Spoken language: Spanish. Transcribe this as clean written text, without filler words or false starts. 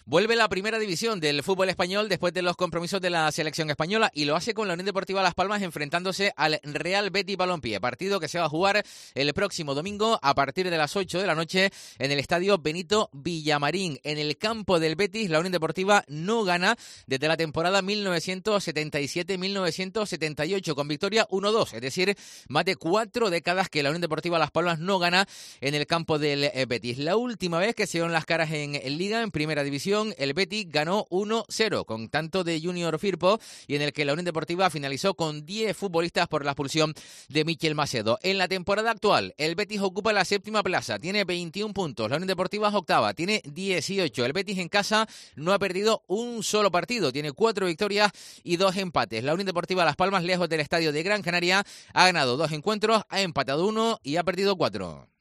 Vuelve la primera división del fútbol español después de los compromisos de la selección española y lo hace con la Unión Deportiva Las Palmas enfrentándose al Real Betis Balompié, partido que se va a jugar el próximo domingo a partir de las 8 de la noche en el estadio Benito Villamarín. En el campo del Betis, la Unión Deportiva no gana desde la temporada 1977-1978 con victoria 1-2, es decir, más de 4 décadas que la Unión Deportiva Las Palmas no gana en el campo del Betis. La última vez que se dieron las caras en Liga, en Primera División, el Betis ganó 1-0 con tanto de Junior Firpo y en el que la Unión Deportiva finalizó con 10 futbolistas por la expulsión de Michel Macedo. En la temporada actual, el Betis ocupa la 7ª plaza, tiene 21 puntos, la Unión Deportiva es 8ª, tiene 18. El Betis en casa no ha perdido un solo partido, tiene 4 victorias y 2 empates. La Unión Deportiva Las Palmas, lejos del estadio de Gran Canaria, ha ganado 2 encuentros, ha empatado 1 y ha perdido 4.